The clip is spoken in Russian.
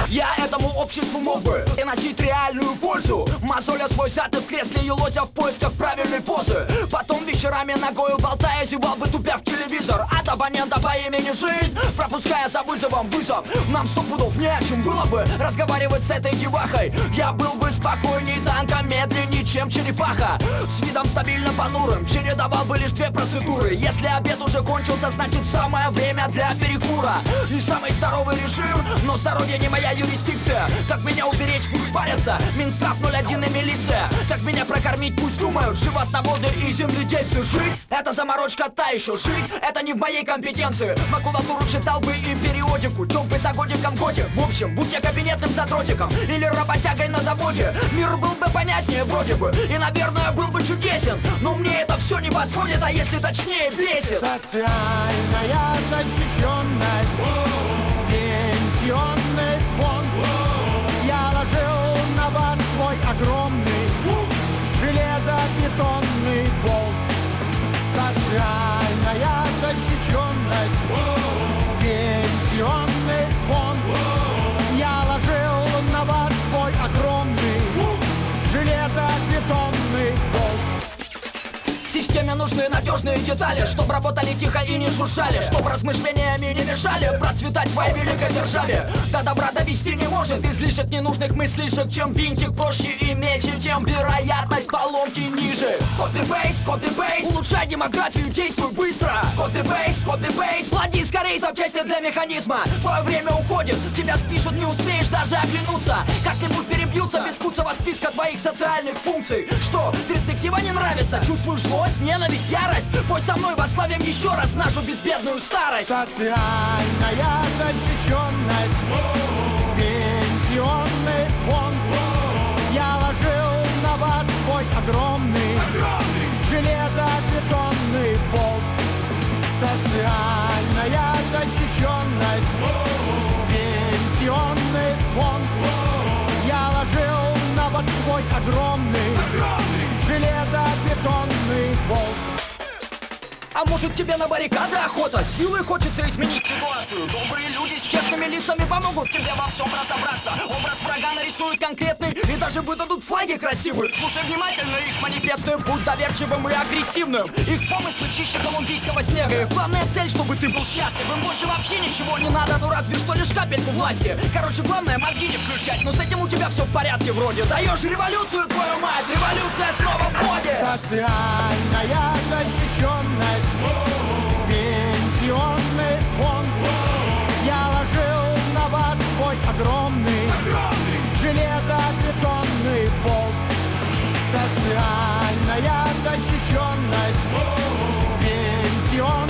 Я этому обществу мог бы приносить реальную пользу, мозоля свой зад в кресле и лозя в поисках правильной позы. Потом вечерами ногою болтая зевал бы, тупя в телевизор от абонента по имени жизнь, пропуская за вызовом вызов. Нам 100 пудов не о чем было бы разговаривать с этой девахой. Я был бы спокойней танка, медленней, чем черепаха, с видом стабильно понурым, чередовал бы лишь 2 процедуры. Если обед уже кончился, значит самое время для перекура. Не самый здоровый режим, но здоровье не моя юрисдикция. Как меня уберечь, пусть парятся Минздрав 01 и милиция. Как меня прокормить, пусть думают животноводы и земледельцы. Жить — это заморочка та еще. Жить — это не в моей компетенции. Макулатуру читал бы и периодику, тек бы за годиком годик. В общем, будь я кабинетным сотрудником или работягой на заводе, мир был бы понятнее вроде бы и, наверное, был бы чудесен. Но мне это все не подходит, а если точнее, бесит. Социальная защищенность, пенсионный фонд. Я ложил на вас свой огромный железобетонный болт. Социальная защищенность, пенсионный фонд. Я ложил на вас свой огромный железобетонный болт. Системе нужны надежные детали, чтоб работали тихо и не шуршали, чтоб размышлениями не мешали процветать в своей великой державе. До добра довести не может излишек ненужных мыслишек. Чем винтик проще и мельче, тем вероятность поломки ниже. Копи-пейст, копи-пейст, улучшай демографию, действуй быстро. Копи-пейст, копи-пейст, лади скорей запчасти для механизма. Твое время уходит, тебя спишут, не успеешь даже оглянуться. Как-нибудь перебьются без куцого списка твоих социальных функций. Что, перспектива не нравится? Чувствуешь злость, ненависть, ярость? Пой со мной, восславим еще раз нашу безбедную старость. Социальная защищенность, пенсионный фонд. Я ложил на вас свой огромный железобетонный болт. Социальная защищенность, пенсионный фонд. Я ложил на вас свой огромный железобетонный болт. А может тебе на баррикады охота? Силой хочется изменить ситуацию. Добрые люди с честными лицами помогут тебе во всем разобраться. Образ врага нарисуют конкретный и даже выдадут флаги красивые. Слушай внимательно их манифесты, будь доверчивым и агрессивным. Их помыслы чище колумбийского снега. Их главная цель, чтобы ты был счастлив. Им больше вообще ничего не надо, ну разве что лишь капельку власти. Короче, главное мозги не включать, но с этим у тебя все в порядке вроде. Даешь революцию, твою мать, революция снова в моде. Социальная защищенность, пенсионный фонд. Я ложил на вас свой огромный железобетонный болт. Социальная защищенность, пенсионный